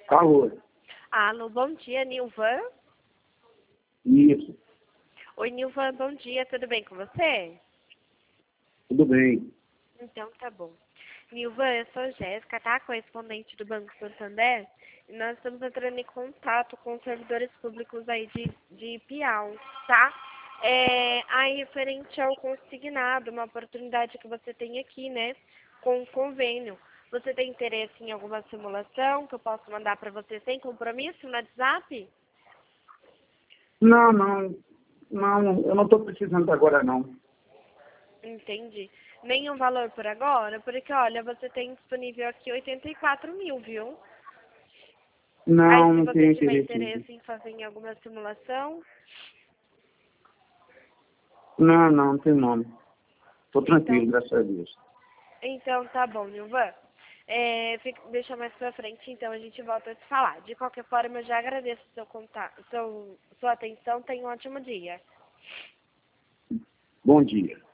Alô? Alô, bom dia, Nilvan. Isso, Oi, Nilvan, bom dia, tudo bem com você? tudo bem. Então, tá bom. Nilvan, eu sou Jéssica, tá? Correspondente do Banco Santander. E nós estamos entrando em contato com os servidores públicos aí de Piau, tá? Aí, referente ao consignado, uma oportunidade que você tem aqui, né? Com o convênio. Você tem interesse em alguma simulação que eu posso mandar para você sem compromisso no WhatsApp? Não, eu não estou precisando agora, não. Entendi. Nenhum valor por agora? Porque, olha, você tem disponível aqui 84 mil, viu? Aí, Não, se não você tenho tiver interesse nisso. interesse em fazer em alguma simulação, Não tem nome. Estou tranquilo, então, graças a Deus. então tá bom, Nilvan. Deixa mais pra frente, então a gente volta a se falar. De qualquer forma, eu já agradeço seu contato, sua atenção. Tenha um ótimo dia. Bom dia.